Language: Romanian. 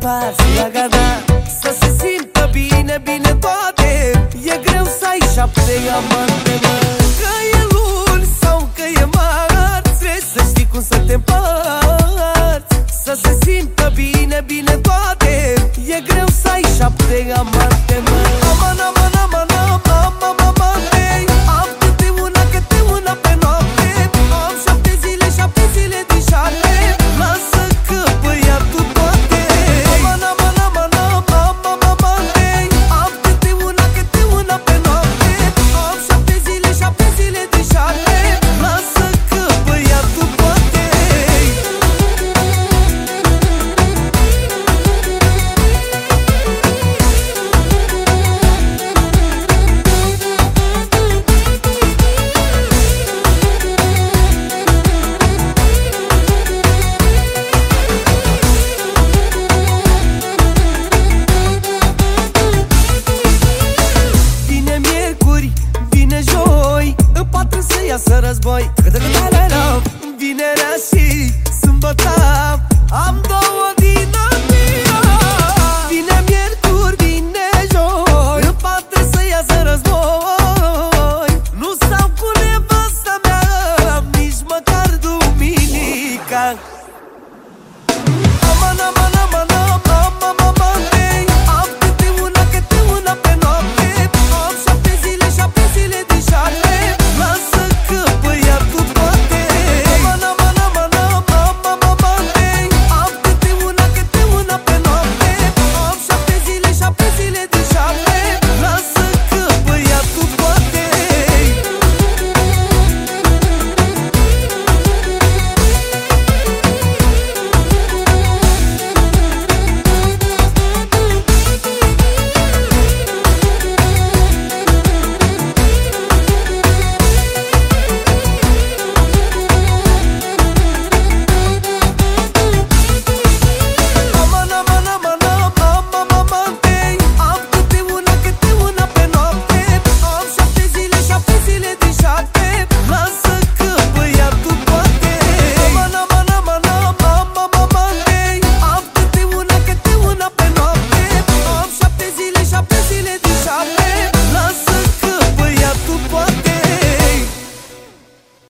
împarți la gada. Să se simtă bine, bine toate. E greu să ai 7 amante, mă. Că e luni sau că e marți, trebuie să știi cum să te împarți. Să se simtă bine, bine toate. E greu să ai 7 amante, mă. Aman, aman, aman, aman, aman, amante.